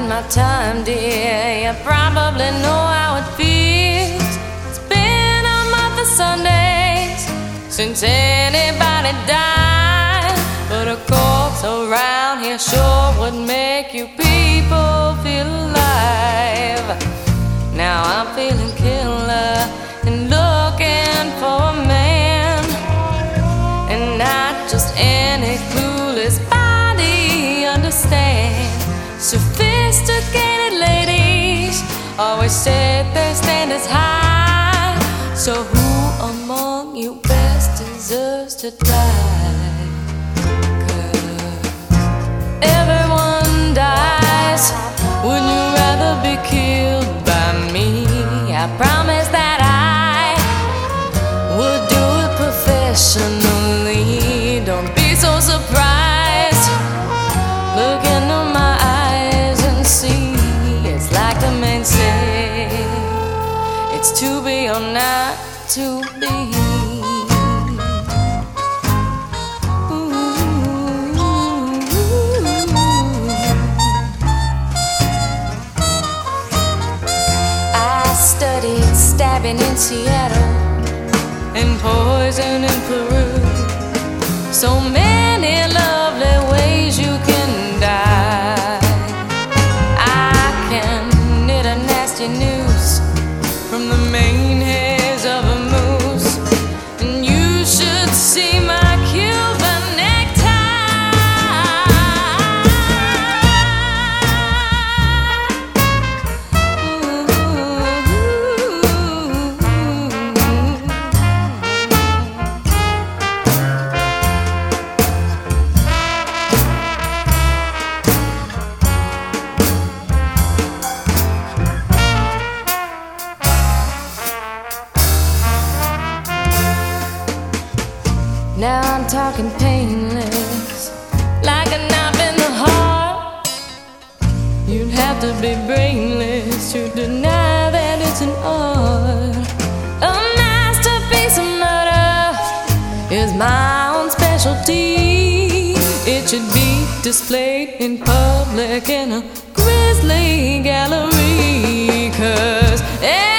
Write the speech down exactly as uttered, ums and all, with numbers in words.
my time, dear. You probably know how it feels. It's been a month of Sundays since anybody died, but a corpse around here sure would make you people feel alive. Now I'm feeling killer and looking for a man, and not just any clueless body. Understand, sophisticated ladies always set their standards high. So who among you best deserves to die? 'Cause everyone dies. Would you rather be killed by me? I promise that I would do it professionally. Don't be so surprised. Look into my eyes and see. It's like the men say, it's to be or not to be. Studied stabbing in Seattle and poison in Peru. So many lovely ways you can die. I can knit a nasty noose from the main hairs of a moose, and you should see my Cuban necktie. Now I'm talking painless, like a knife in the heart. You'd have to be brainless to deny that it's an art. A masterpiece of murder is my own specialty. It should be displayed in public in a grisly gallery, 'cause